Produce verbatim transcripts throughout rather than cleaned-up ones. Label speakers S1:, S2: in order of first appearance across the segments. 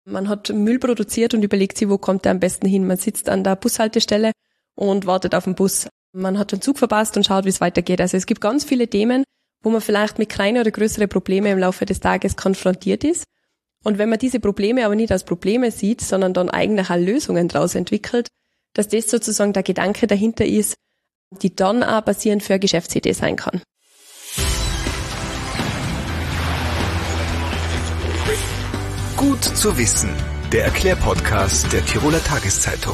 S1: Man hat Müll produziert und überlegt sich, wo kommt der am besten hin. Man sitzt an der Bushaltestelle und wartet auf den Bus. Man hat den Zug verpasst und schaut, wie es weitergeht. Also es gibt ganz viele Themen, wo man vielleicht mit kleinen oder größeren Problemen im Laufe des Tages konfrontiert ist. Und wenn man diese Probleme aber nicht als Probleme sieht, sondern dann eigentlich auch Lösungen daraus entwickelt, dass das sozusagen der Gedanke dahinter ist, die dann auch basierend für eine Geschäftsidee sein kann.
S2: Gut zu wissen, der Erklärpodcast der Tiroler Tageszeitung.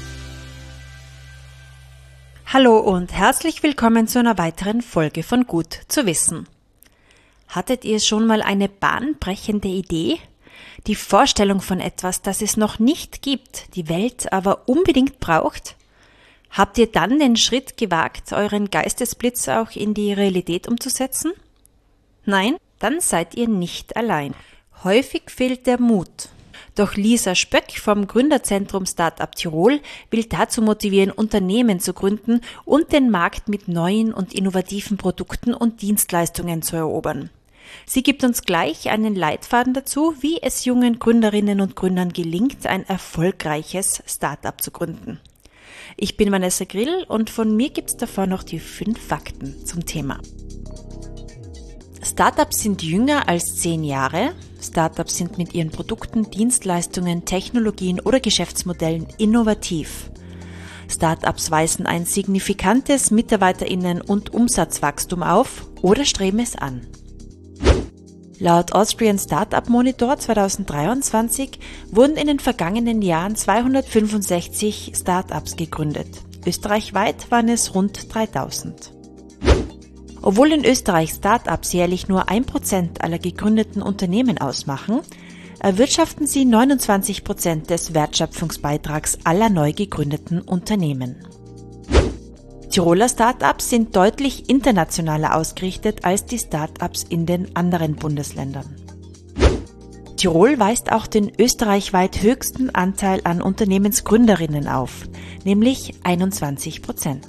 S3: Hallo und herzlich willkommen zu einer weiteren Folge von Gut zu wissen. Hattet ihr schon mal eine bahnbrechende Idee? Die Vorstellung von etwas, das es noch nicht gibt, die Welt aber unbedingt braucht? Habt ihr dann den Schritt gewagt, euren Geistesblitz auch in die Realität umzusetzen? Nein, dann seid ihr nicht allein. Häufig fehlt der Mut. Doch Lisa Spöck vom Gründerzentrum Startup Tirol will dazu motivieren, Unternehmen zu gründen und den Markt mit neuen und innovativen Produkten und Dienstleistungen zu erobern. Sie gibt uns gleich einen Leitfaden dazu, wie es jungen Gründerinnen und Gründern gelingt, ein erfolgreiches Startup zu gründen. Ich bin Vanessa Grill und von mir gibt's davor noch die fünf Fakten zum Thema. Startups sind jünger als zehn Jahre. Startups sind mit ihren Produkten, Dienstleistungen, Technologien oder Geschäftsmodellen innovativ. Startups weisen ein signifikantes MitarbeiterInnen- und Umsatzwachstum auf oder streben es an. Laut Austrian Startup Monitor zweitausenddreiundzwanzig wurden in den vergangenen Jahren zweihundertfünfundsechzig Startups gegründet. Österreichweit waren es rund dreitausend. Obwohl in Österreich Startups jährlich nur ein Prozent aller gegründeten Unternehmen ausmachen, erwirtschaften sie neunundzwanzig Prozent des Wertschöpfungsbeitrags aller neu gegründeten Unternehmen. Tiroler Startups sind deutlich internationaler ausgerichtet als die Startups in den anderen Bundesländern. Tirol weist auch den österreichweit höchsten Anteil an Unternehmensgründerinnen auf, nämlich einundzwanzig Prozent.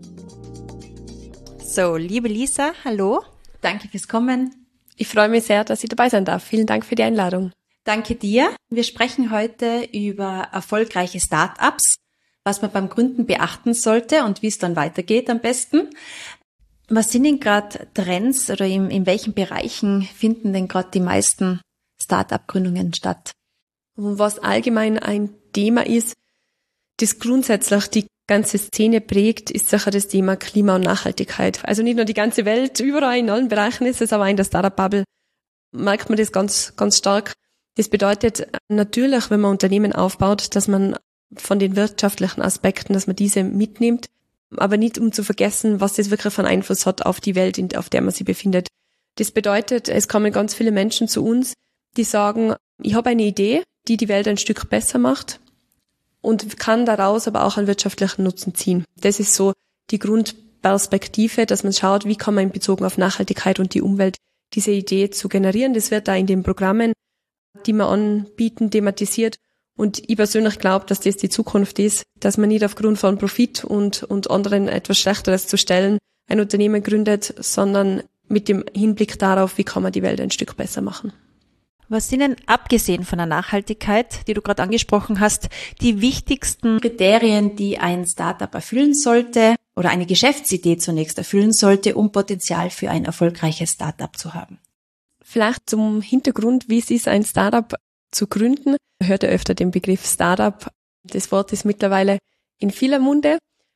S3: So, liebe Lisa, hallo.
S4: Danke fürs Kommen.
S1: Ich freue mich sehr, dass ich dabei sein darf. Vielen Dank für die Einladung.
S4: Danke dir. Wir sprechen heute über erfolgreiche Startups, was man beim Gründen beachten sollte und wie es dann weitergeht am besten. Was sind denn gerade Trends oder in, in welchen Bereichen finden denn gerade die meisten Startup-Gründungen statt?
S1: Und was allgemein ein Thema ist, das grundsätzlich die ganze Szene prägt, ist sicher das Thema Klima und Nachhaltigkeit. Also nicht nur die ganze Welt, überall in allen Bereichen ist es, aber auch in der Startup-Bubble merkt man das ganz, ganz stark. Das bedeutet natürlich, wenn man Unternehmen aufbaut, dass man von den wirtschaftlichen Aspekten, dass man diese mitnimmt, aber nicht um zu vergessen, was das wirklich für einen Einfluss hat auf die Welt, auf der man sich befindet. Das bedeutet, es kommen ganz viele Menschen zu uns, die sagen, ich habe eine Idee, die die Welt ein Stück besser macht und kann daraus aber auch einen wirtschaftlichen Nutzen ziehen. Das ist so die Grundperspektive, dass man schaut, wie kann man in Bezug auf Nachhaltigkeit und die Umwelt diese Idee zu generieren. Das wird da in den Programmen, die wir anbieten, thematisiert. Und ich persönlich glaube, dass das die Zukunft ist, dass man nicht aufgrund von Profit und, und anderen etwas Schlechteres zu stellen ein Unternehmen gründet, sondern mit dem Hinblick darauf, wie kann man die Welt ein Stück besser machen.
S3: Was sind denn, abgesehen von der Nachhaltigkeit, die du gerade angesprochen hast, die wichtigsten
S4: Kriterien, die ein Startup erfüllen sollte oder eine Geschäftsidee zunächst erfüllen sollte, um Potenzial für ein erfolgreiches Startup zu haben?
S1: Vielleicht zum Hintergrund, wie es ist, ein Startup zu gründen. Man hört ja öfter den Begriff Startup. Das Wort ist mittlerweile in vieler Munde.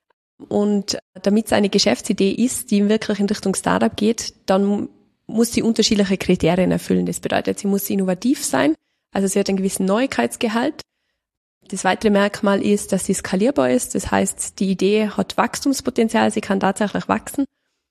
S1: Und damit es eine Geschäftsidee ist, die wirklich in Richtung Startup geht, dann muss sie unterschiedliche Kriterien erfüllen. Das bedeutet, sie muss innovativ sein, also sie hat einen gewissen Neuigkeitsgehalt. Das weitere Merkmal ist, dass sie skalierbar ist. Das heißt, die Idee hat Wachstumspotenzial, sie kann tatsächlich wachsen.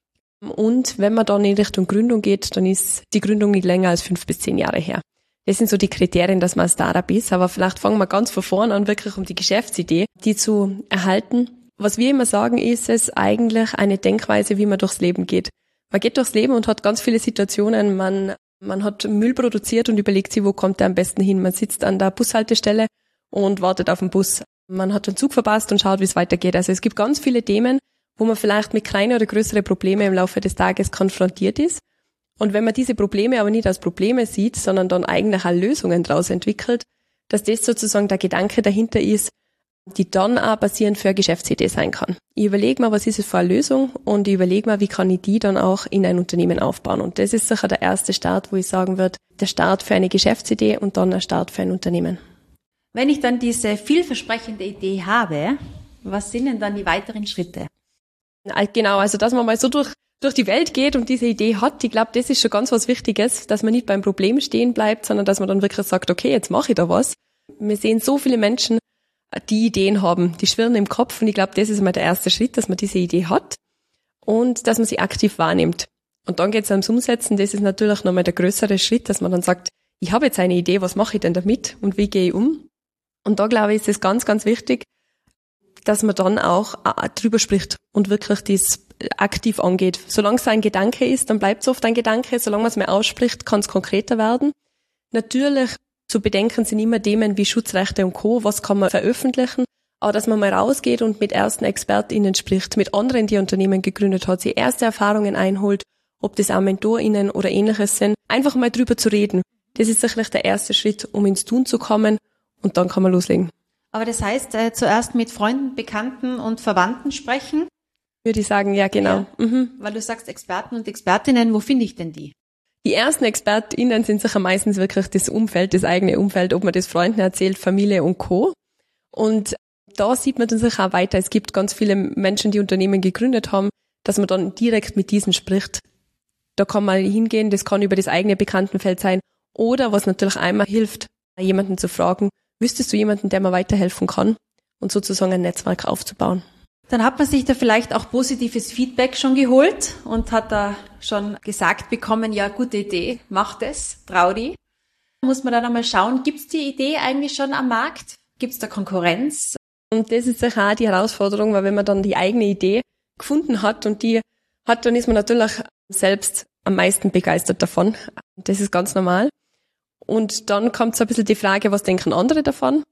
S1: Und wenn man dann in Richtung Gründung geht, dann ist die Gründung nicht länger als fünf bis zehn Jahre her. Das sind so die Kriterien, dass man ein Startup ist. Aber vielleicht fangen wir ganz von vorne an, wirklich um die Geschäftsidee, die zu erhalten. Was wir immer sagen, ist es eigentlich eine Denkweise, wie man durchs Leben geht. Man geht durchs Leben und hat ganz viele Situationen. Man, man hat Müll produziert und überlegt sich, wo kommt der am besten hin. Man sitzt an der Bushaltestelle und wartet auf den Bus. Man hat den Zug verpasst und schaut, wie es weitergeht. Also es gibt ganz viele Themen, wo man vielleicht mit kleinen oder größeren Problemen im Laufe des Tages konfrontiert ist. Und wenn man diese Probleme aber nicht als Probleme sieht, sondern dann eigentlich auch Lösungen daraus entwickelt, dass das sozusagen der Gedanke dahinter ist, die dann auch basierend für eine Geschäftsidee sein kann. Ich überlege mir, was ist es für eine Lösung und ich überlege mir, wie kann ich die dann auch in ein Unternehmen aufbauen. Und das ist sicher der erste Start, wo ich sagen würde, der Start für eine Geschäftsidee und dann der Start für ein Unternehmen.
S4: Wenn ich dann diese vielversprechende Idee habe, was sind denn dann die weiteren Schritte?
S1: Genau, also dass man mal so durch durch die Welt geht und diese Idee hat, ich glaube, das ist schon ganz was Wichtiges, dass man nicht beim Problem stehen bleibt, sondern dass man dann wirklich sagt, okay, jetzt mache ich da was. Wir sehen so viele Menschen, die Ideen haben, die schwirren im Kopf und ich glaube, das ist mal der erste Schritt, dass man diese Idee hat und dass man sie aktiv wahrnimmt. Und dann geht es ums Umsetzen, das ist natürlich nochmal der größere Schritt, dass man dann sagt, ich habe jetzt eine Idee, was mache ich denn damit und wie gehe ich um? Und da glaube ich, ist es ganz, ganz wichtig, dass man dann auch drüber spricht und wirklich das aktiv angeht. Solange es ein Gedanke ist, dann bleibt es oft ein Gedanke. Solange man es mehr ausspricht, kann es konkreter werden. Natürlich zu bedenken sind immer Themen wie Schutzrechte und Co. Was kann man veröffentlichen? Aber dass man mal rausgeht und mit ersten ExpertInnen spricht, mit anderen, die Unternehmen gegründet hat, sie erste Erfahrungen einholt, ob das auch MentorInnen oder Ähnliches sind, einfach mal drüber zu reden. Das ist sicherlich der erste Schritt, um ins Tun zu kommen und dann kann man loslegen.
S4: Aber das heißt, äh, zuerst mit Freunden, Bekannten und Verwandten sprechen?
S1: Würde ich sagen, ja, genau.
S4: Ja,
S1: mhm.
S4: Weil du sagst Experten und Expertinnen, wo finde ich denn die?
S1: Die ersten ExpertInnen sind sicher meistens wirklich das Umfeld, das eigene Umfeld, ob man das Freunden erzählt, Familie und Co. Und da sieht man dann sicher auch weiter. Es gibt ganz viele Menschen, die Unternehmen gegründet haben, dass man dann direkt mit diesen spricht. Da kann man hingehen, das kann über das eigene Bekanntenfeld sein. Oder was natürlich einmal hilft, jemanden zu fragen, wüsstest du jemanden, der mir weiterhelfen kann und sozusagen ein Netzwerk aufzubauen.
S4: Dann hat man sich da vielleicht auch positives Feedback schon geholt und hat da schon gesagt bekommen, ja, gute Idee, mach das, trau dich. Muss man dann einmal schauen, gibt's die Idee eigentlich schon am Markt? Gibt's da Konkurrenz?
S1: Und das ist sicher auch die Herausforderung, weil wenn man dann die eigene Idee gefunden hat und die hat, dann ist man natürlich selbst am meisten begeistert davon. Das ist ganz normal. Und dann kommt so ein bisschen die Frage, was denken andere davon?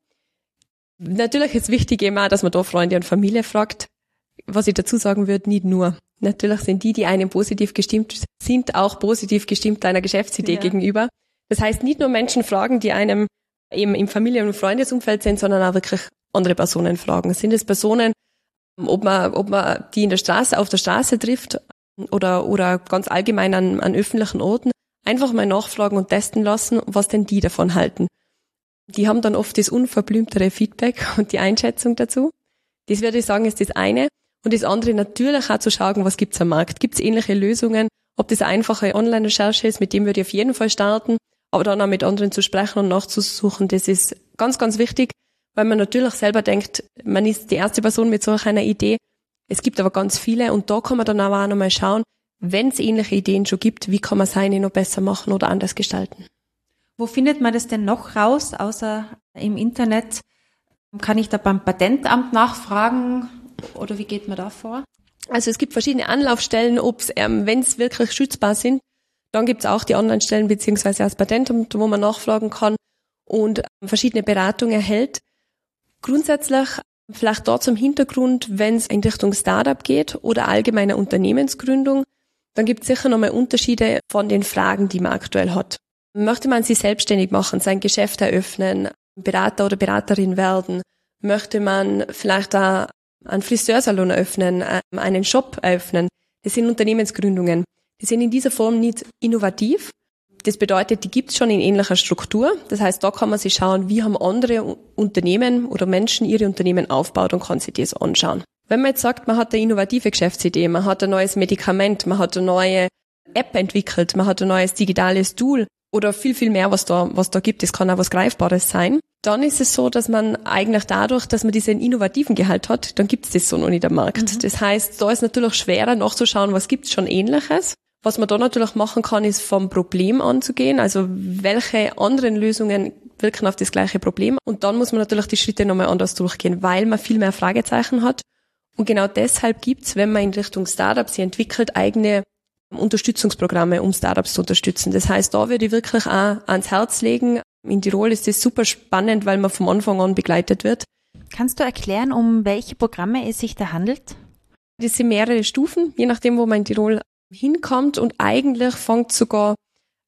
S1: Natürlich ist wichtig immer, dass man da Freunde und Familie fragt. Was ich dazu sagen würde, nicht nur. Natürlich sind die, die einem positiv gestimmt sind, auch positiv gestimmt einer Geschäftsidee ja. gegenüber. Das heißt, nicht nur Menschen fragen, die einem eben im Familien- und Freundesumfeld sind, sondern auch wirklich andere Personen fragen. Sind es Personen, ob man, ob man die in der Straße, auf der Straße trifft oder, oder ganz allgemein an, an öffentlichen Orten, einfach mal nachfragen und testen lassen, was denn die davon halten. Die haben dann oft das unverblümtere Feedback und die Einschätzung dazu. Das würde ich sagen, ist das eine. Und das andere natürlich auch zu schauen, was gibt's am Markt. Gibt es ähnliche Lösungen? Ob das eine einfache Online-Recherche ist, mit dem würde ich auf jeden Fall starten. Aber dann auch mit anderen zu sprechen und nachzusuchen, das ist ganz, ganz wichtig, weil man natürlich selber denkt, man ist die erste Person mit solch einer Idee. Es gibt aber ganz viele und da kann man dann auch noch mal schauen, wenn es ähnliche Ideen schon gibt, wie kann man seine noch besser machen oder anders gestalten.
S4: Wo findet man das denn noch raus, außer im Internet? Kann ich da beim Patentamt nachfragen oder wie geht man da vor?
S1: Also es gibt verschiedene Anlaufstellen, ob es, ähm, wenn es wirklich schützbar sind, dann gibt es auch die Online-Stellen beziehungsweise das Patentamt, wo man nachfragen kann und ähm, verschiedene Beratungen erhält. Grundsätzlich vielleicht da zum Hintergrund, wenn es in Richtung Startup geht oder allgemeine Unternehmensgründung, dann gibt es sicher nochmal Unterschiede von den Fragen, die man aktuell hat. Möchte man sich selbstständig machen, sein Geschäft eröffnen, Berater oder Beraterin werden? Möchte man vielleicht auch einen Friseursalon eröffnen, einen Shop eröffnen? Das sind Unternehmensgründungen. Die sind in dieser Form nicht innovativ. Das bedeutet, die gibt's schon in ähnlicher Struktur. Das heißt, da kann man sich schauen, wie haben andere Unternehmen oder Menschen ihre Unternehmen aufgebaut und kann sich das anschauen. Wenn man jetzt sagt, man hat eine innovative Geschäftsidee, man hat ein neues Medikament, man hat eine neue App entwickelt, man hat ein neues digitales Tool, oder viel, viel mehr, was da, was da gibt. Das kann auch was Greifbares sein. Dann ist es so, dass man eigentlich dadurch, dass man diesen innovativen Gehalt hat, dann gibt es das so noch nicht am Markt. Mhm. Das heißt, da ist natürlich schwerer nachzuschauen, was gibt's schon Ähnliches. Was man da natürlich machen kann, ist vom Problem anzugehen. Also welche anderen Lösungen wirken auf das gleiche Problem. Und dann muss man natürlich die Schritte nochmal anders durchgehen, weil man viel mehr Fragezeichen hat. Und genau deshalb gibt's, wenn man in Richtung Startups sie entwickelt, eigene Unterstützungsprogramme, um Startups zu unterstützen. Das heißt, da würde ich wirklich auch ans Herz legen. In Tirol ist das super spannend, weil man vom Anfang an begleitet wird.
S3: Kannst du erklären, um welche Programme es sich da handelt?
S1: Das sind mehrere Stufen, je nachdem, wo man in Tirol hinkommt. Und eigentlich fängt sogar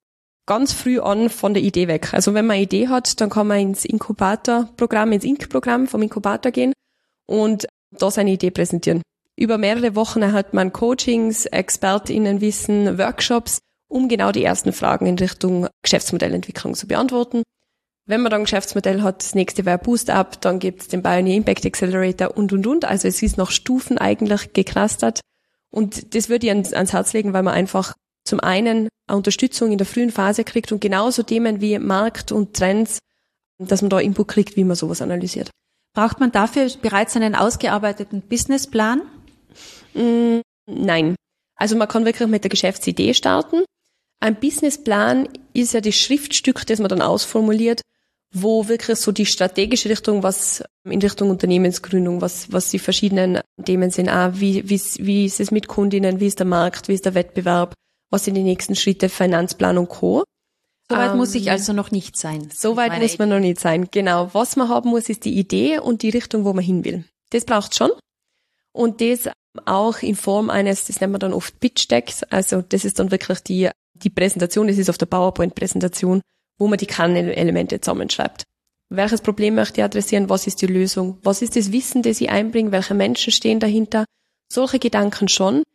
S1: ganz früh an von der Idee weg. Also wenn man eine Idee hat, dann kann man ins Inkubatorprogramm, ins I N C-Programm vom Inkubator gehen und da seine Idee präsentieren. Über mehrere Wochen erhält man Coachings, ExpertInnenwissen, Workshops, um genau die ersten Fragen in Richtung Geschäftsmodellentwicklung zu beantworten. Wenn man dann ein Geschäftsmodell hat, das nächste wäre Boost Up, dann gibt's den Pioneer Impact Accelerator und, und, und. Also es ist nach Stufen eigentlich geclustert. Und das würde ich ans, ans Herz legen, weil man einfach zum einen eine Unterstützung in der frühen Phase kriegt und genauso Themen wie Markt und Trends, dass man da Input kriegt, wie man sowas analysiert.
S4: Braucht man dafür bereits einen ausgearbeiteten Businessplan?
S1: Mm, nein. Also man kann wirklich mit der Geschäftsidee starten. Ein Businessplan ist ja das Schriftstück, das man dann ausformuliert, wo wirklich so die strategische Richtung, was in Richtung Unternehmensgründung, was was die verschiedenen Themen sind, auch wie wie wie ist es mit Kundinnen, wie ist der Markt, wie ist der Wettbewerb, was sind die nächsten Schritte, Finanzplan und Co.
S4: Soweit
S1: ähm,
S4: muss ich also noch nicht sein.
S1: Soweit muss man noch nicht sein, genau. Was man haben muss, ist die Idee und die Richtung, wo man hin will. Das braucht schon. Und das auch in Form eines, das nennt man dann oft Pitch Decks, also das ist dann wirklich die die Präsentation, das ist auf der PowerPoint-Präsentation, wo man die Kernelemente zusammenschreibt. Welches Problem möchte ich adressieren? Was ist die Lösung? Was ist das Wissen, das ich einbringe? Welche Menschen stehen dahinter? Solche Gedanken schon.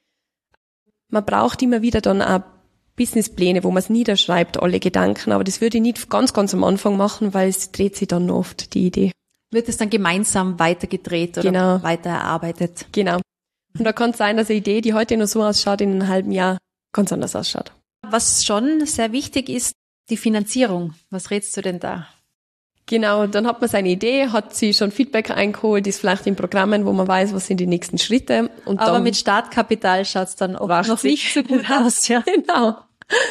S1: Man braucht immer wieder dann auch Businesspläne, wo man es niederschreibt, alle Gedanken, aber das würde ich nicht ganz, ganz am Anfang machen, weil es dreht sich dann noch oft, die Idee.
S4: Wird es dann gemeinsam weitergedreht oder
S1: genau.
S4: weiter erarbeitet?
S1: Genau. Und da kann es sein, dass eine Idee, die heute noch so ausschaut, in einem halben Jahr ganz anders ausschaut.
S4: Was schon sehr wichtig ist, die Finanzierung. Was rätst du denn da?
S1: Genau, dann hat man seine Idee, hat sie schon Feedback eingeholt, ist vielleicht in Programmen, wo man weiß, was sind die nächsten Schritte. Und
S4: aber
S1: dann
S4: mit Startkapital schaut's dann oft noch nicht so gut aus. Ja.
S1: Genau.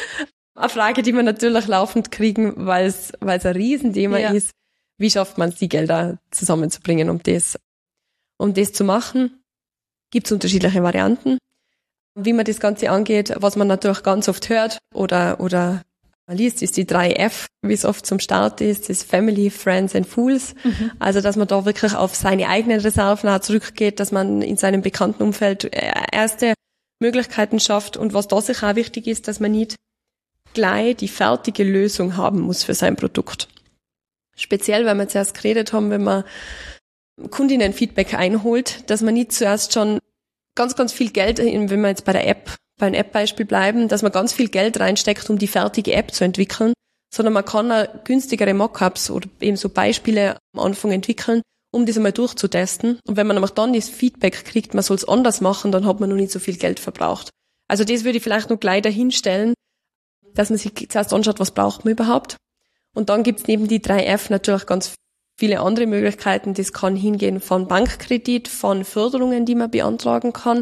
S1: Eine Frage, die wir natürlich laufend kriegen, weil es weil es ein Riesenthema ja. ist. Wie schafft man es, die Gelder zusammenzubringen, um das, um das zu machen? Gibt es unterschiedliche Varianten. Wie man das Ganze angeht, was man natürlich ganz oft hört oder oder liest, ist die drei F, wie es oft zum Start ist, das Family, Friends and Fools. Mhm. Also, dass man da wirklich auf seine eigenen Reserven auch zurückgeht, dass man in seinem bekannten Umfeld erste Möglichkeiten schafft. Und was da sicher auch wichtig ist, dass man nicht gleich die fertige Lösung haben muss für sein Produkt. Speziell, weil wir zuerst geredet haben, wenn man Kundinnen-Feedback einholt, dass man nicht zuerst schon ganz, ganz viel Geld, wenn wir jetzt bei der App, bei einem App-Beispiel bleiben, dass man ganz viel Geld reinsteckt, um die fertige App zu entwickeln, sondern man kann auch günstigere Mockups oder eben so Beispiele am Anfang entwickeln, um das einmal durchzutesten. Und wenn man nämlich dann das Feedback kriegt, man soll es anders machen, dann hat man noch nicht so viel Geld verbraucht. Also das würde ich vielleicht noch gleich dahinstellen, dass man sich zuerst anschaut, was braucht man überhaupt. Und dann gibt's neben die drei F natürlich ganz viele andere Möglichkeiten. Das kann hingehen von Bankkredit, von Förderungen, die man beantragen kann.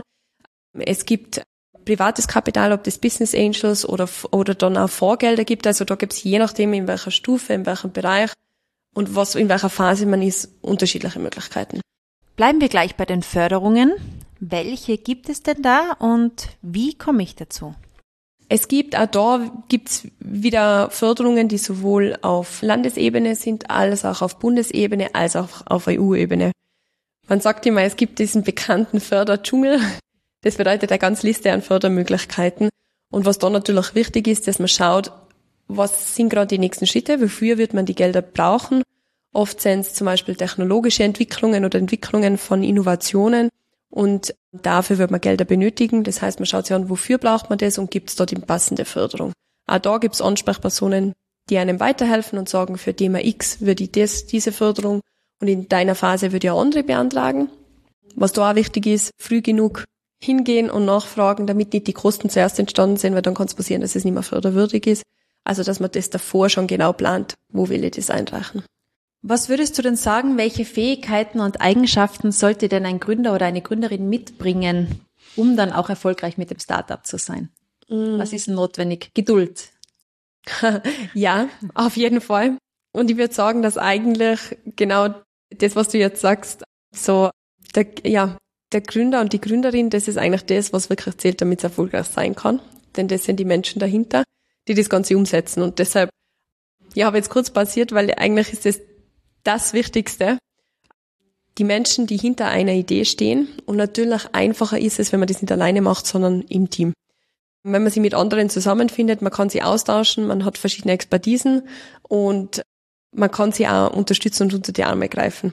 S1: Es gibt privates Kapital, ob das Business Angels oder oder dann auch Vorgelder gibt. Also da gibt's je nachdem, in welcher Stufe, in welchem Bereich und was in welcher Phase man ist, unterschiedliche Möglichkeiten.
S3: Bleiben wir gleich bei den Förderungen. Welche gibt es denn da und wie komme ich dazu?
S1: Es gibt, auch da gibt's wieder Förderungen, die sowohl auf Landesebene sind, als auch auf Bundesebene, als auch auf E U-Ebene. Man sagt immer, es gibt diesen bekannten Förderdschungel. Das bedeutet eine ganze Liste an Fördermöglichkeiten. Und was da natürlich wichtig ist, dass man schaut, was sind gerade die nächsten Schritte, wofür wird man die Gelder brauchen. Oft sind es zum Beispiel technologische Entwicklungen oder Entwicklungen von Innovationen. Und dafür wird man Gelder benötigen. Das heißt, man schaut sich an, wofür braucht man das und gibt es dort die passende Förderung. Auch da gibt es Ansprechpersonen, die einem weiterhelfen und sagen, für Thema X würde ich das, diese Förderung und in deiner Phase würde ich auch andere beantragen. Was da auch wichtig ist, früh genug hingehen und nachfragen, damit nicht die Kosten zuerst entstanden sind, weil dann kann es passieren, dass es nicht mehr förderwürdig ist. Also, dass man das davor schon genau plant, wo will ich das einreichen.
S4: Was würdest du denn sagen, welche Fähigkeiten und Eigenschaften sollte denn ein Gründer oder eine Gründerin mitbringen, um dann auch erfolgreich mit dem Startup zu sein? Mm. Was ist notwendig? Geduld.
S1: Ja, auf jeden Fall. Und ich würde sagen, dass eigentlich genau das, was du jetzt sagst, so der, ja, der Gründer und die Gründerin, das ist eigentlich das, was wirklich zählt, damit es erfolgreich sein kann. Denn das sind die Menschen dahinter, die das Ganze umsetzen. Und deshalb, ja, habe jetzt kurz pausiert, weil eigentlich ist das das Wichtigste, die Menschen, die hinter einer Idee stehen. Und natürlich einfacher ist es, wenn man das nicht alleine macht, sondern im Team. wenn man sie mit anderen zusammenfindet, man kann sie austauschen, man hat verschiedene Expertisen und man kann sie auch unterstützen und unter die Arme greifen.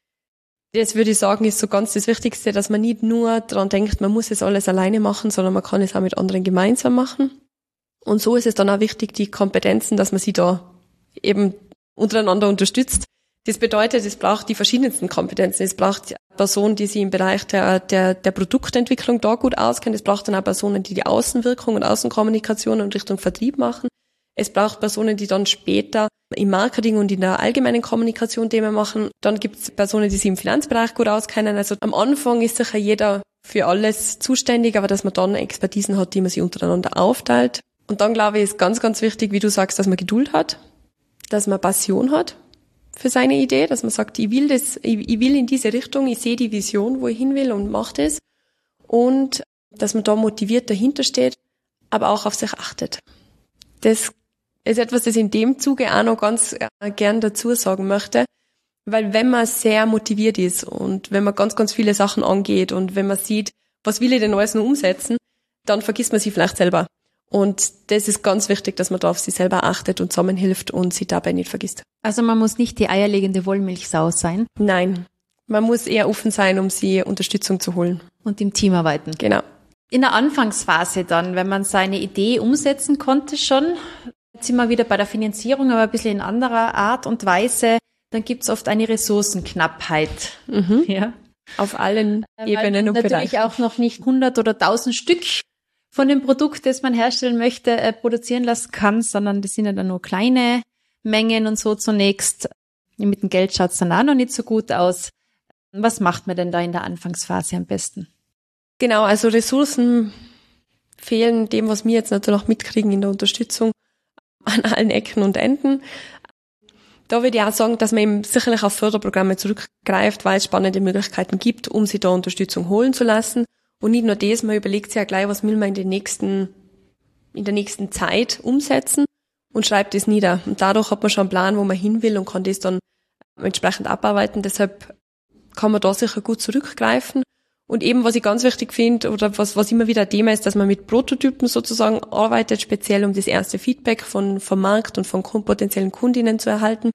S1: Das würde ich sagen, ist so ganz das Wichtigste, dass man nicht nur daran denkt, man muss es alles alleine machen, sondern man kann es auch mit anderen gemeinsam machen. Und so ist es dann auch wichtig, die Kompetenzen, dass man sie da eben untereinander unterstützt. Das bedeutet, es braucht die verschiedensten Kompetenzen. Es braucht Personen, die sich im Bereich der, der, der Produktentwicklung da gut auskennen. Es braucht dann auch Personen, die die Außenwirkung und Außenkommunikation in Richtung Vertrieb machen. Es braucht Personen, die dann später im Marketing und in der allgemeinen Kommunikation Themen machen. Dann gibt es Personen, die sich im Finanzbereich gut auskennen. Also am Anfang ist sicher jeder für alles zuständig, aber dass man dann Expertisen hat, die man sich untereinander aufteilt. Und dann, glaube ich, ist ganz, ganz wichtig, wie du sagst, dass man Geduld hat, dass man Passion hat für seine Idee, dass man sagt, ich will das, ich, ich will in diese Richtung, ich sehe die Vision, wo ich hin will und mache das. Und dass man da motiviert dahinter steht, aber auch auf sich achtet. Das ist etwas, das ich in dem Zuge auch noch ganz gern dazu sagen möchte, weil wenn man sehr motiviert ist und wenn man ganz, ganz viele Sachen angeht und wenn man sieht, was will ich denn alles noch umsetzen, dann vergisst man sich vielleicht selber. Und das ist ganz wichtig, dass man da auf sich selber achtet und zusammenhilft und sich dabei nicht vergisst.
S4: Also man muss nicht die eierlegende Wollmilchsau sein?
S1: Nein, man muss eher offen sein, um sie Unterstützung zu holen.
S4: Und im Team arbeiten?
S1: Genau.
S4: In der Anfangsphase dann, wenn man seine Idee umsetzen konnte schon, jetzt sind wir wieder bei der Finanzierung, aber ein bisschen in anderer Art und Weise, dann gibt's oft eine Ressourcenknappheit.
S1: Mhm.
S4: Ja.
S1: Auf allen
S4: Weil
S1: Ebenen
S4: man
S1: und
S4: natürlich
S1: Bereichen.
S4: auch noch nicht hundert oder tausend Stück von dem Produkt, das man herstellen möchte, äh, produzieren lassen kann, sondern das sind ja dann nur kleine Mengen und so zunächst. Mit dem Geld schaut's dann auch noch nicht so gut aus. Was macht man denn da in der Anfangsphase am besten?
S1: Genau, also Ressourcen fehlen dem, was wir jetzt natürlich mitkriegen in der Unterstützung an allen Ecken und Enden. Da würde ich auch sagen, dass man eben sicherlich auf Förderprogramme zurückgreift, weil es spannende Möglichkeiten gibt, um sich da Unterstützung holen zu lassen. Und nicht nur das, man überlegt sich ja gleich, was will man in den nächsten, in der nächsten Zeit umsetzen und schreibt es nieder. Und dadurch hat man schon einen Plan, wo man hin will und kann das dann entsprechend abarbeiten. Deshalb kann man da sicher gut zurückgreifen. Und eben, was ich ganz wichtig finde, oder was, was immer wieder ein Thema ist, dass man mit Prototypen sozusagen arbeitet, speziell um das erste Feedback von, vom Markt und von potenziellen Kundinnen zu erhalten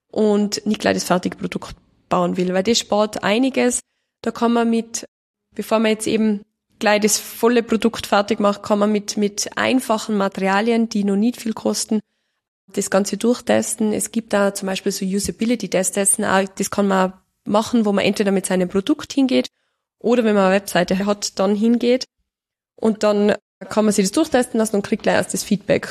S1: und nicht gleich das fertige Produkt bauen will, weil das spart einiges. Da kann man mit, bevor man jetzt eben gleich das volle Produkt fertig macht, kann man mit, mit einfachen Materialien, die noch nicht viel kosten, das Ganze durchtesten. Es gibt da zum Beispiel so Usability-Tests, das kann man machen, wo man entweder mit seinem Produkt hingeht, oder wenn man eine Webseite hat, dann hingeht und dann kann man sich das durchtesten lassen und kriegt gleich erst das Feedback.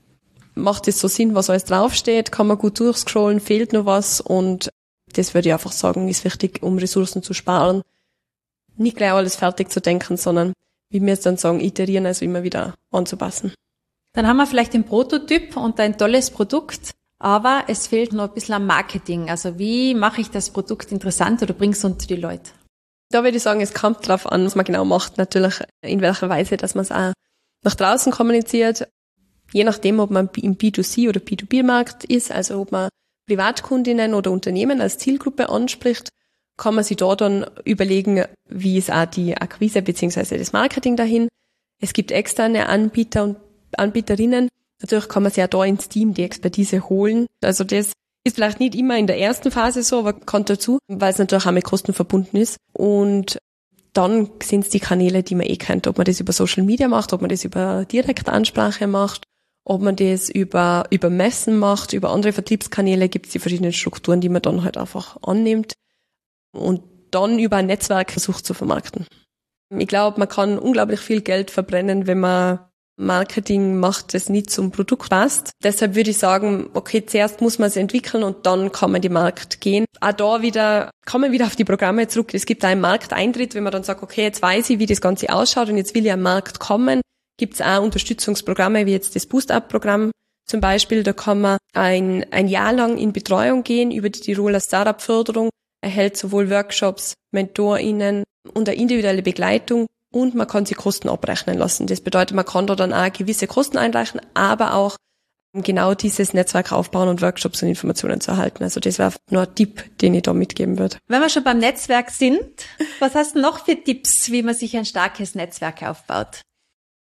S1: Macht es so Sinn, was alles draufsteht? Kann man gut durchscrollen? Fehlt noch was? Und das würde ich einfach sagen, ist wichtig, um Ressourcen zu sparen. Nicht gleich alles fertig zu denken, sondern, wie wir es dann sagen, iterieren, also immer wieder anzupassen.
S4: Dann haben wir vielleicht den Prototyp und ein tolles Produkt, aber es fehlt noch ein bisschen am Marketing. Also wie mache ich das Produkt interessant oder bringe es unter die Leute?
S1: Da würde ich sagen, es kommt drauf an, was man genau macht. Natürlich, in welcher Weise, dass man es auch nach draußen kommuniziert. Je nachdem, ob man im B zwei C oder B zwei B-Markt ist, also ob man Privatkundinnen oder Unternehmen als Zielgruppe anspricht, kann man sich da dann überlegen, wie ist auch die Akquise bzw. das Marketing dahin. Es gibt externe Anbieter und Anbieterinnen. Natürlich kann man sich auch da ins Team die Expertise holen. Also das ist vielleicht nicht immer in der ersten Phase so, aber kommt dazu, weil es natürlich auch mit Kosten verbunden ist. Und dann sind es die Kanäle, die man eh kennt. Ob man das über Social Media macht, ob man das über Direktansprache macht, ob man das über, über Messen macht, über andere Vertriebskanäle, gibt es die verschiedenen Strukturen, die man dann halt einfach annimmt und dann über ein Netzwerk versucht zu vermarkten. Ich glaube, man kann unglaublich viel Geld verbrennen, wenn man Marketing macht, das nicht zum Produkt passt. Deshalb würde ich sagen, okay, zuerst muss man es entwickeln und dann kann man in den Markt gehen. Auch da wieder, kann man wieder auf die Programme zurück. Es gibt einen Markteintritt, wenn man dann sagt, okay, jetzt weiß ich, wie das Ganze ausschaut und jetzt will ich am Markt kommen. Gibt es auch Unterstützungsprogramme, wie jetzt das Boost-Up-Programm zum Beispiel. Da kann man ein, ein Jahr lang in Betreuung gehen über die Tiroler Startup-Förderung, erhält sowohl Workshops, MentorInnen und eine individuelle Begleitung. Und man kann sie Kosten abrechnen lassen. Das bedeutet, man kann da dann auch gewisse Kosten einreichen, aber auch genau dieses Netzwerk aufbauen und Workshops und Informationen zu erhalten. Also das wäre nur ein Tipp, den ich da mitgeben würde.
S4: Wenn wir schon beim Netzwerk sind, was hast du noch für Tipps, wie man sich ein starkes Netzwerk aufbaut?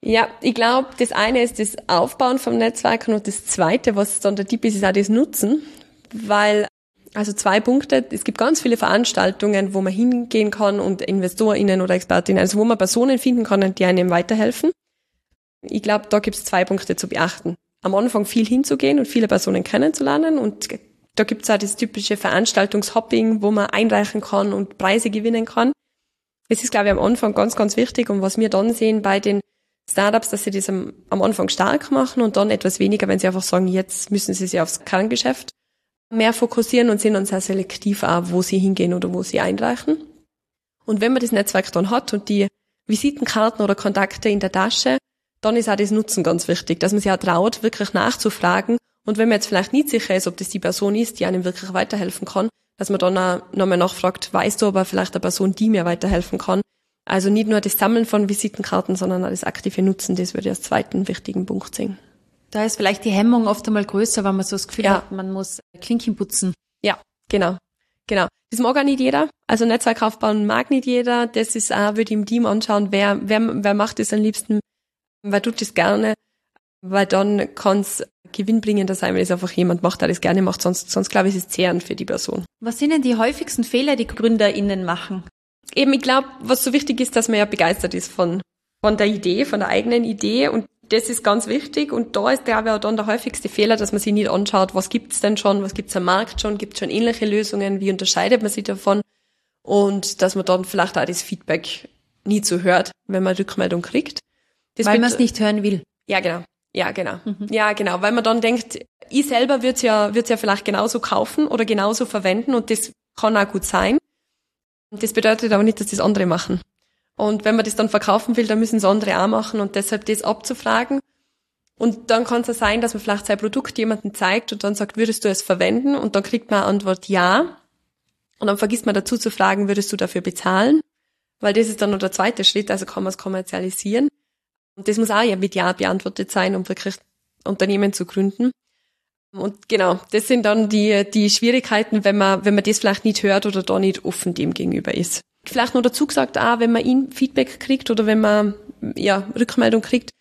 S1: Ja, ich glaube, das eine ist das Aufbauen vom Netzwerk und das zweite, was dann der Tipp ist, ist auch das Nutzen, weil, also zwei Punkte, es gibt ganz viele Veranstaltungen, wo man hingehen kann und InvestorInnen oder ExpertInnen, also wo man Personen finden kann, die einem weiterhelfen. Ich glaube, da gibt es zwei Punkte zu beachten. Am Anfang viel hinzugehen und viele Personen kennenzulernen und da gibt es auch das typische Veranstaltungshopping, wo man einreichen kann und Preise gewinnen kann. Das ist, glaube ich, am Anfang ganz, ganz wichtig und was wir dann sehen bei den Startups, dass sie das am, am Anfang stark machen und dann etwas weniger, wenn sie einfach sagen, jetzt müssen sie sich aufs Kerngeschäft mehr fokussieren und sind dann sehr selektiv auch, wo sie hingehen oder wo sie einreichen. Und wenn man das Netzwerk dann hat und die Visitenkarten oder Kontakte in der Tasche, dann ist auch das Nutzen ganz wichtig, dass man sich auch traut, wirklich nachzufragen. Und wenn man jetzt vielleicht nicht sicher ist, ob das die Person ist, die einem wirklich weiterhelfen kann, dass man dann auch nochmal nachfragt, weißt du aber vielleicht eine Person, die mir weiterhelfen kann. Also nicht nur das Sammeln von Visitenkarten, sondern auch das aktive Nutzen, das würde ich als zweiten wichtigen Punkt sehen.
S4: Da ist vielleicht die Hemmung oft einmal größer, wenn man so das Gefühl
S1: ja.
S4: hat, man muss Klinken putzen.
S1: Ja, genau. Genau. Das mag auch nicht jeder. Also Netzwerk aufbauen mag nicht jeder. Das ist auch, würde ich im Team anschauen, wer, wer, wer macht das am liebsten, wer tut das gerne, weil dann kann es gewinnbringender sein, wenn es einfach jemand macht, der das gerne macht. Sonst, sonst glaube ich, ist es zehrend für die Person.
S4: Was sind denn die häufigsten Fehler, die GründerInnen machen?
S1: Eben, ich glaube, was so wichtig ist, dass man ja begeistert ist von, von der Idee, von der eigenen Idee und das ist ganz wichtig und da ist, glaube ich, auch dann der häufigste Fehler, dass man sich nicht anschaut, was gibt's denn schon, was gibt's am Markt schon, gibt's schon ähnliche Lösungen, wie unterscheidet man sich davon und dass man dann vielleicht auch das Feedback nie so hört, wenn man Rückmeldung kriegt. Das
S4: weil man es nicht hören will.
S1: Ja, genau. Ja, genau. Mhm. Ja, genau. Weil man dann denkt, ich selber würde es ja, würde es ja vielleicht genauso kaufen oder genauso verwenden und das kann auch gut sein. Das bedeutet aber nicht, dass das andere machen. Und wenn man das dann verkaufen will, dann müssen es andere auch machen und deshalb das abzufragen. Und dann kann es ja sein, dass man vielleicht sein Produkt jemandem zeigt und dann sagt, würdest du es verwenden? Und dann kriegt man eine Antwort, ja. Und dann vergisst man dazu zu fragen, würdest du dafür bezahlen? Weil das ist dann noch der zweite Schritt, also kann man es kommerzialisieren. Und das muss auch ja mit Ja beantwortet sein, um wirklich Unternehmen zu gründen. Und genau, das sind dann die, die Schwierigkeiten, wenn man, wenn man das vielleicht nicht hört oder da nicht offen dem gegenüber ist. Vielleicht noch dazu gesagt auch, wenn man ihn Feedback kriegt oder wenn man, ja, Rückmeldung kriegt,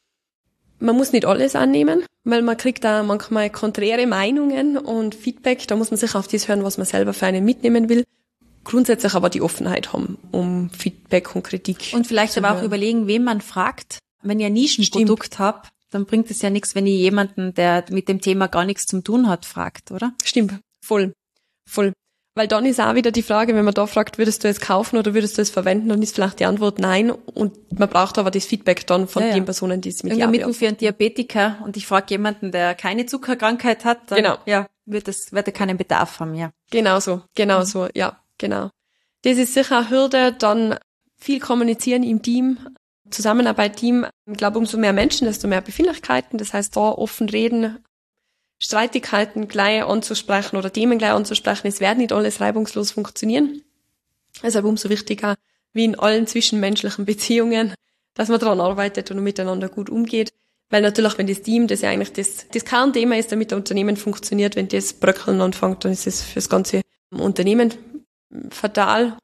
S1: man muss nicht alles annehmen, weil man kriegt da manchmal konträre Meinungen und Feedback, da muss man sich auf das hören, was man selber für einen mitnehmen will. Grundsätzlich aber die Offenheit haben, um Feedback und Kritik.
S4: Und vielleicht aber auch überlegen, wen man fragt. Wenn ich ein Nischenprodukt habe, dann bringt es ja nichts, wenn ich jemanden, der mit dem Thema gar nichts zu tun hat, fragt, oder?
S1: Stimmt, voll, voll. Weil dann ist auch wieder die Frage, wenn man da fragt, würdest du es kaufen oder würdest du es verwenden, dann ist vielleicht die Antwort nein. Und man braucht aber das Feedback dann von ja, den ja. Personen, die es mit
S4: Ja Mittel für einen Diabetiker und ich frage jemanden, der keine Zuckerkrankheit hat, dann
S1: genau.
S4: ja, wird es, wird er keinen Bedarf haben, ja.
S1: Genau so, genau mhm. so, ja, genau. Das ist sicher eine Hürde, dann viel kommunizieren im Team, Zusammenarbeit, Team. Ich glaube, umso mehr Menschen, desto mehr Befindlichkeiten. Das heißt, da offen reden, Streitigkeiten gleich anzusprechen oder Themen gleich anzusprechen. Es wird nicht alles reibungslos funktionieren. Deshalb umso wichtiger, wie in allen zwischenmenschlichen Beziehungen, dass man daran arbeitet und miteinander gut umgeht. Weil natürlich, wenn das Team, das ja eigentlich das, das Kernthema ist, damit das Unternehmen funktioniert, wenn das bröckeln anfängt, dann ist es für das ganze Unternehmen fatal.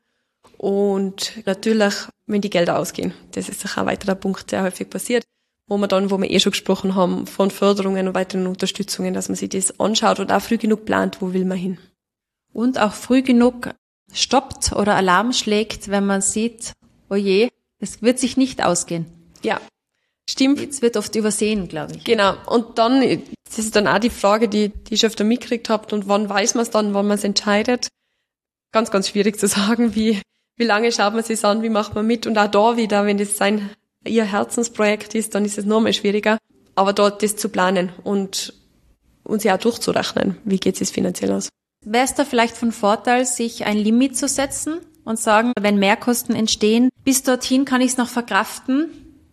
S1: Und natürlich, wenn die Gelder ausgehen. Das ist sicher ein weiterer Punkt, der häufig passiert. Wo man dann, wo wir eh schon gesprochen haben, von Förderungen und weiteren Unterstützungen, dass man sich das anschaut und auch früh genug plant, wo will man hin.
S4: Und auch früh genug stoppt oder Alarm schlägt, wenn man sieht, oh je, es wird sich nicht ausgehen.
S1: Ja, stimmt.
S4: Jetzt wird oft übersehen, glaube ich.
S1: Genau. Und dann, das ist dann auch die Frage, die, die ich öfter mitgekriegt habe, und wann weiß man es dann, wann man es entscheidet? Ganz, ganz schwierig zu sagen, wie, wie lange schaut man sich an, wie macht man mit? Und auch da wieder, wenn das sein ihr Herzensprojekt ist, dann ist es noch mal schwieriger. Aber dort das zu planen und, und sich auch durchzurechnen, wie geht es finanziell aus.
S4: Wäre es da vielleicht von Vorteil, sich ein Limit zu setzen und sagen, wenn Mehrkosten entstehen, bis dorthin kann ich es noch verkraften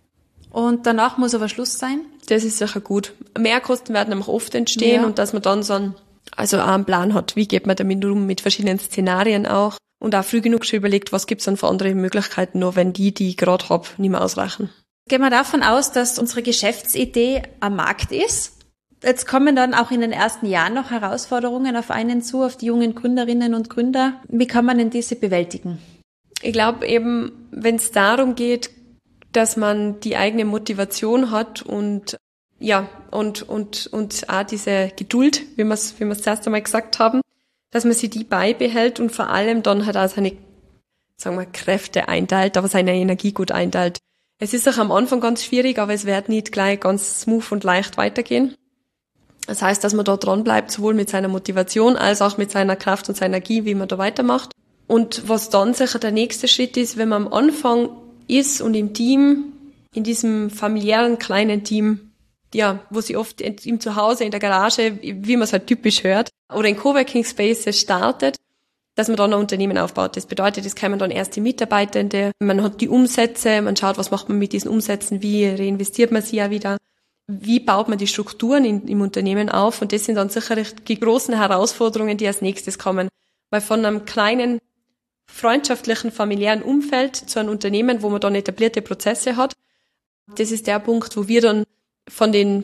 S4: und danach muss aber Schluss sein?
S1: Das ist sicher gut. Mehrkosten werden nämlich oft entstehen ja. Und dass man dann so einen, also auch einen Plan hat, wie geht man damit um, mit verschiedenen Szenarien auch. Und auch früh genug schon überlegt, was gibt's dann für andere Möglichkeiten, nur wenn die, die ich gerade habe, nicht mehr ausreichen.
S4: Gehen wir davon aus, dass unsere Geschäftsidee am Markt ist. Jetzt kommen dann auch in den ersten Jahren noch Herausforderungen auf einen zu, auf die jungen Gründerinnen und Gründer. Wie kann man denn diese bewältigen?
S1: Ich glaube eben, wenn es darum geht, dass man die eigene Motivation hat und ja, und, und, und auch diese Geduld, wie wir es, wie wir es das erste Mal gesagt haben, dass man sich die beibehält und vor allem dann halt auch seine, sagen wir, Kräfte einteilt, aber seine Energie gut einteilt. Es ist auch am Anfang ganz schwierig, aber es wird nicht gleich ganz smooth und leicht weitergehen. Das heißt, dass man da dran bleibt, sowohl mit seiner Motivation als auch mit seiner Kraft und seiner Energie, wie man da weitermacht. Und was dann sicher der nächste Schritt ist, wenn man am Anfang ist und im Team, in diesem familiären kleinen Team, ja, wo sie oft im Zuhause, in der Garage, wie man es halt typisch hört, oder in Coworking Spaces startet, dass man dann ein Unternehmen aufbaut. Das bedeutet, es kommen dann erste Mitarbeitende, man hat die Umsätze, man schaut, was macht man mit diesen Umsätzen, wie reinvestiert man sie ja wieder, wie baut man die Strukturen in, im Unternehmen auf, und das sind dann sicherlich die großen Herausforderungen, die als nächstes kommen. Weil von einem kleinen, freundschaftlichen, familiären Umfeld zu einem Unternehmen, wo man dann etablierte Prozesse hat, das ist der Punkt, wo wir dann von den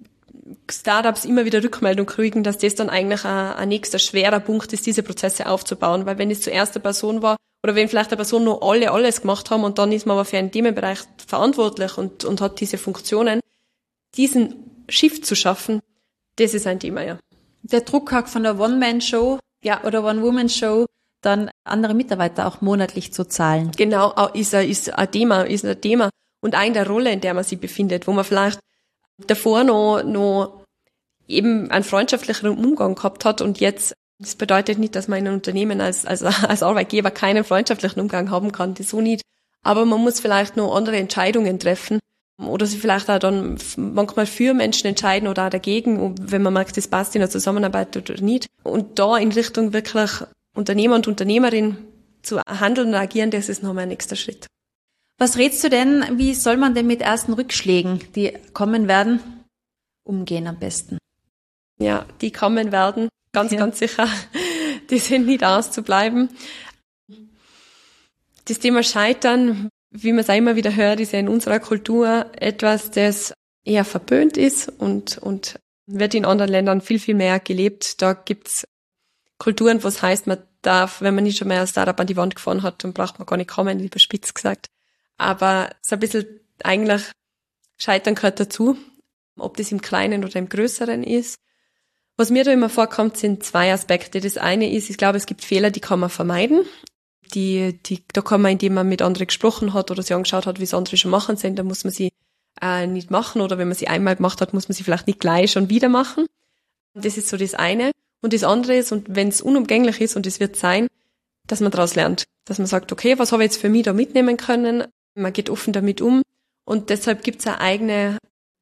S1: Startups immer wieder Rückmeldung kriegen, dass das dann eigentlich ein, ein nächster schwerer Punkt ist, diese Prozesse aufzubauen. Weil wenn es zuerst eine Person war, oder wenn vielleicht eine Person nur alle alles gemacht haben und dann ist man aber für einen Themenbereich verantwortlich und, und hat diese Funktionen, diesen Shift zu schaffen, das ist ein Thema, ja.
S4: Der Druck auch von der One-Man-Show ja, oder One-Woman-Show, dann andere Mitarbeiter auch monatlich zu zahlen.
S1: Genau, ist ein, ist ein Thema, ist ein Thema. Und auch in der Rolle, in der man sich befindet, wo man vielleicht davor noch, noch eben einen freundschaftlicheren Umgang gehabt hat und jetzt, das bedeutet nicht, dass man in einem Unternehmen als, als, als Arbeitgeber keinen freundschaftlichen Umgang haben kann, das so nicht. Aber man muss vielleicht noch andere Entscheidungen treffen oder sich vielleicht auch dann manchmal für Menschen entscheiden oder auch dagegen, wenn man merkt, das passt in der Zusammenarbeit oder nicht. Und da in Richtung wirklich Unternehmer und Unternehmerin zu handeln und agieren, das ist nochmal ein nächster Schritt.
S4: Was rätst du denn, wie soll man denn mit ersten Rückschlägen, die kommen werden, umgehen am besten?
S1: Ja, die kommen werden, ganz, ja. ganz sicher. Die sind nicht auszubleiben. Das Thema Scheitern, wie man es auch immer wieder hört, ist ja in unserer Kultur etwas, das eher verpönt ist und, und wird in anderen Ländern viel, viel mehr gelebt. Da gibt's Kulturen, wo es heißt, man darf, wenn man nicht schon mehr ein Startup an die Wand gefahren hat, dann braucht man gar nicht kommen, überspitzt gesagt. Aber so ein bisschen eigentlich Scheitern gehört dazu, ob das im Kleinen oder im Größeren ist. Was mir da immer vorkommt, sind zwei Aspekte. Das eine ist, ich glaube, es gibt Fehler, die kann man vermeiden. Die, die, da kann man, indem man mit anderen gesprochen hat oder sich angeschaut hat, wie es andere schon machen sind, da muss man sie äh, nicht machen. Oder wenn man sie einmal gemacht hat, muss man sie vielleicht nicht gleich schon wieder machen. Das ist so das eine. Und das andere ist, und wenn es unumgänglich ist, und es wird sein, dass man daraus lernt. Dass man sagt, okay, was habe ich jetzt für mich da mitnehmen können? Man geht offen damit um. Und deshalb gibt es auch eigene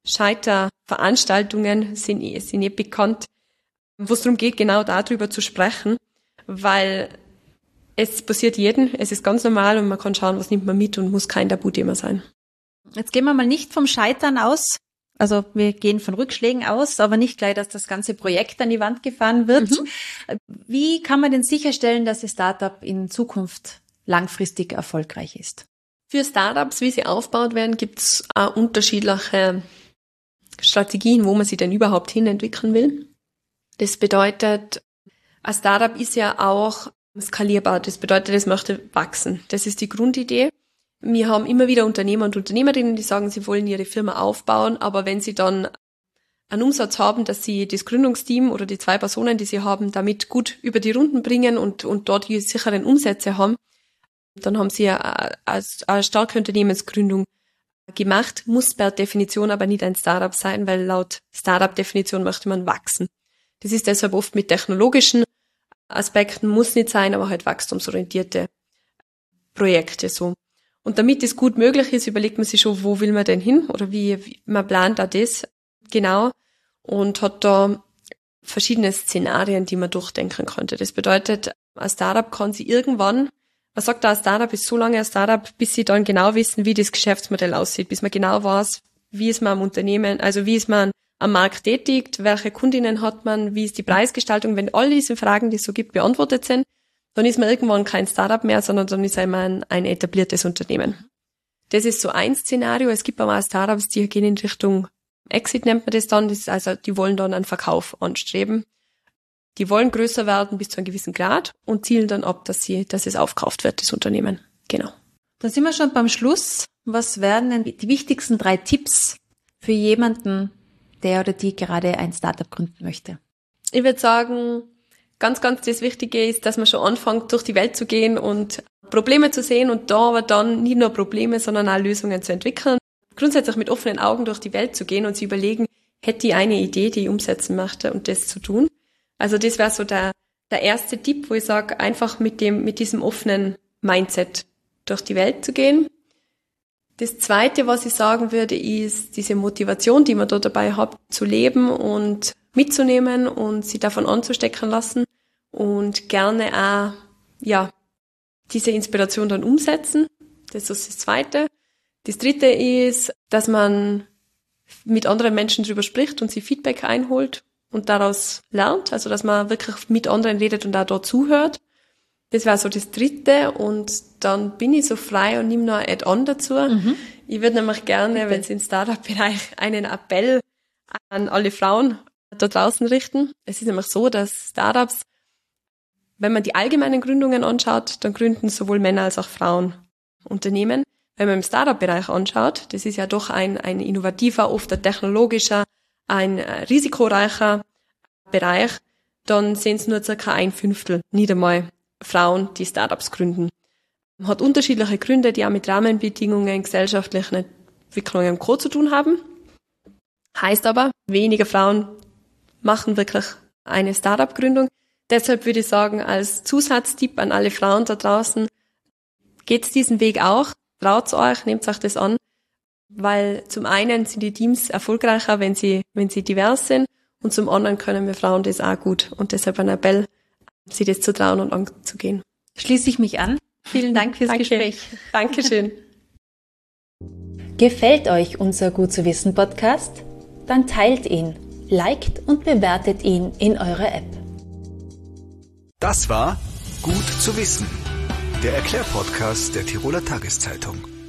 S1: Scheiterveranstaltungen, sind, sind nicht bekannt, wo es darum geht, genau darüber zu sprechen, weil es passiert jedem, es ist ganz normal und man kann schauen, was nimmt man mit und muss kein Tabuthema sein.
S4: Jetzt gehen wir mal nicht vom Scheitern aus, also wir gehen von Rückschlägen aus, aber nicht gleich, dass das ganze Projekt an die Wand gefahren wird. Mhm. Wie kann man denn sicherstellen, dass das Startup in Zukunft langfristig erfolgreich ist?
S1: Für Startups, wie sie aufgebaut werden, gibt es auch unterschiedliche Strategien, wo man sie denn überhaupt hin entwickeln will. Das bedeutet, ein Startup ist ja auch skalierbar. Das bedeutet, es möchte wachsen. Das ist die Grundidee. Wir haben immer wieder Unternehmer und Unternehmerinnen, die sagen, sie wollen ihre Firma aufbauen, aber wenn sie dann einen Umsatz haben, dass sie das Gründungsteam oder die zwei Personen, die sie haben, damit gut über die Runden bringen und, und dort die sicheren Umsätze haben, dann haben sie eine, eine starke Unternehmensgründung gemacht, muss per Definition aber nicht ein Startup sein, weil laut Startup-Definition möchte man wachsen. Das ist deshalb oft mit technologischen Aspekten, muss nicht sein, aber halt wachstumsorientierte Projekte so. Und damit es gut möglich ist, überlegt man sich schon, wo will man denn hin oder wie, wie man plant da das genau und hat da verschiedene Szenarien, die man durchdenken könnte. Das bedeutet, ein Startup kann sie irgendwann, man sagt da, ein Startup ist so lange ein Startup, bis sie dann genau wissen, wie das Geschäftsmodell aussieht, bis man genau weiß, wie ist man am Unternehmen, also wie ist man am Markt tätig, welche Kundinnen hat man, wie ist die Preisgestaltung. Wenn all diese Fragen, die es so gibt, beantwortet sind, dann ist man irgendwann kein Startup mehr, sondern dann ist man ein etabliertes Unternehmen. Das ist so ein Szenario. Es gibt aber auch Startups, die gehen in Richtung Exit, nennt man das dann. Das ist also, die wollen dann einen Verkauf anstreben. Die wollen größer werden bis zu einem gewissen Grad und zielen dann ab, dass sie, dass es aufgekauft wird, das Unternehmen. Genau.
S4: Da sind wir schon beim Schluss. Was wären denn die wichtigsten drei Tipps für jemanden, der oder die gerade ein Startup gründen möchte?
S1: Ich würde sagen, ganz, ganz das Wichtige ist, dass man schon anfängt, durch die Welt zu gehen und Probleme zu sehen und da aber dann nicht nur Probleme, sondern auch Lösungen zu entwickeln. Grundsätzlich mit offenen Augen durch die Welt zu gehen und zu überlegen, hätte ich eine Idee, die ich umsetzen möchte und das zu tun. Also das wäre so der, der erste Tipp, wo ich sage, einfach mit dem, mit diesem offenen Mindset durch die Welt zu gehen. Das Zweite, was ich sagen würde, ist diese Motivation, die man da dabei hat, zu leben und mitzunehmen und sich davon anzustecken lassen und gerne auch, ja, diese Inspiration dann umsetzen. Das ist das Zweite. Das Dritte ist, dass man mit anderen Menschen drüber spricht und sich Feedback einholt und daraus lernt. Also, dass man wirklich mit anderen redet und auch da zuhört. Das wäre so das Dritte. Und dann bin ich so frei und nehme noch ein Add-on dazu. Mhm. Ich würde nämlich gerne, wenn Sie im Startup-Bereich einen Appell an alle Frauen da draußen richten. Es ist nämlich so, dass Startups, wenn man die allgemeinen Gründungen anschaut, dann gründen sowohl Männer als auch Frauen Unternehmen. Wenn man im Startup-Bereich anschaut, das ist ja doch ein, ein innovativer, oft ein technologischer, ein risikoreicher Bereich, dann sind es nur circa ein Fünftel, nicht einmal Frauen, die Startups gründen. Man hat unterschiedliche Gründe, die auch mit Rahmenbedingungen, gesellschaftlichen Entwicklungen und Co. zu tun haben. Heißt aber, weniger Frauen machen wirklich eine Startup-Gründung. Deshalb würde ich sagen, als Zusatztipp an alle Frauen da draußen, geht's diesen Weg auch, traut's euch, nehmt euch das an, weil zum einen sind die Teams erfolgreicher, wenn sie, wenn sie divers sind, und zum anderen können wir Frauen das auch gut. Und deshalb ein Appell, sie das zu trauen und anzugehen.
S4: Schließe ich mich an. Vielen Dank fürs
S1: Danke.
S4: Gespräch.
S1: Dankeschön.
S3: Gefällt euch unser Gut zu wissen Podcast? Dann teilt ihn, liked und bewertet ihn in eurer App.
S2: Das war Gut zu wissen, der Erklärpodcast der Tiroler Tageszeitung.